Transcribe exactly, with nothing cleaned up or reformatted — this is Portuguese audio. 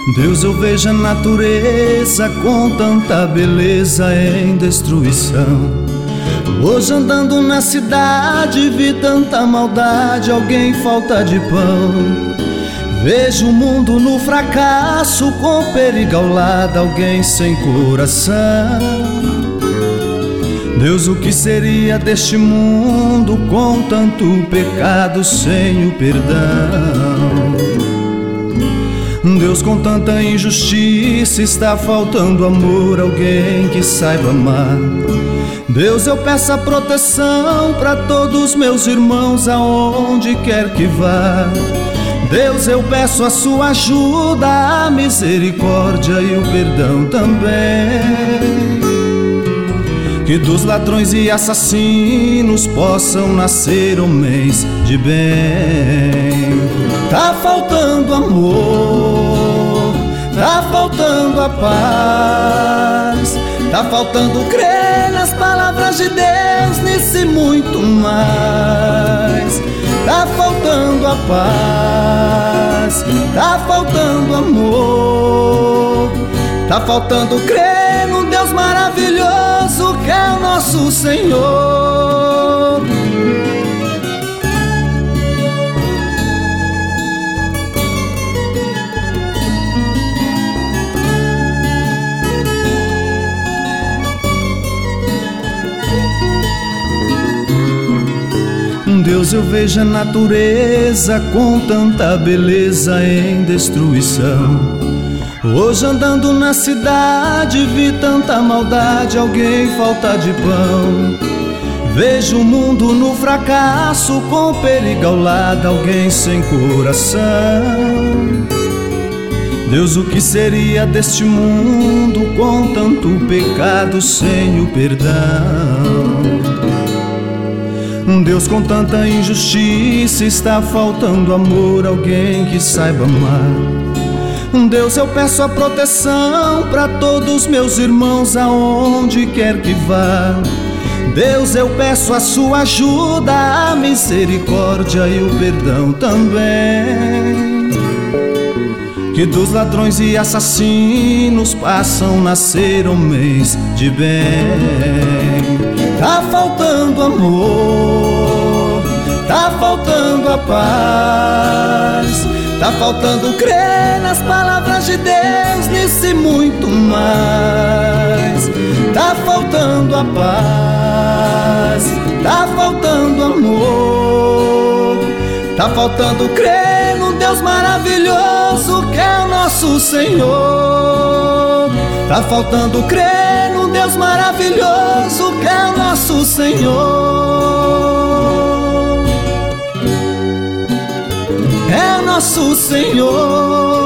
Deus, eu vejo a natureza com tanta beleza em destruição. Hoje andando na cidade vi tanta maldade, alguém falta de pão. Vejo o mundo no fracasso, com perigo ao lado, alguém sem coração. Deus, o que seria deste mundo com tanto pecado sem o perdão? Deus, com tanta injustiça está faltando amor, alguém que saiba amar. Deus, eu peço a proteção para todos meus irmãos aonde quer que vá. Deus, eu peço a sua ajuda, a misericórdia e o perdão também. Que dos ladrões e assassinos possam nascer homens de bem. Tá faltando amor, tá faltando a paz, tá faltando crer nas palavras de Deus, nisso e muito mais. Tá faltando a paz, tá faltando amor, tá faltando crer num Deus maravilhoso que é o nosso Senhor. Deus, eu vejo a natureza com tanta beleza em destruição. Hoje andando na cidade vi tanta maldade, alguém falta de pão. Vejo o mundo no fracasso, com perigo ao lado, alguém sem coração. Deus, o que seria deste mundo com tanto pecado sem o perdão? Deus, com tanta injustiça está faltando amor, alguém que saiba amar. Deus, eu peço a proteção para todos meus irmãos aonde quer que vá. Deus, eu peço a sua ajuda, a misericórdia e o perdão também. Que dos ladrões e assassinos possam nascer homens de bem. Tá faltando amor, tá faltando a paz, tá faltando crer nas palavras de Deus, nisso e muito mais. Tá faltando a paz, tá faltando amor, tá faltando crer num Deus maravilhoso que é o nosso Senhor. Tá faltando crer num Deus maravilhoso que é o nosso Senhor. É o nosso Senhor.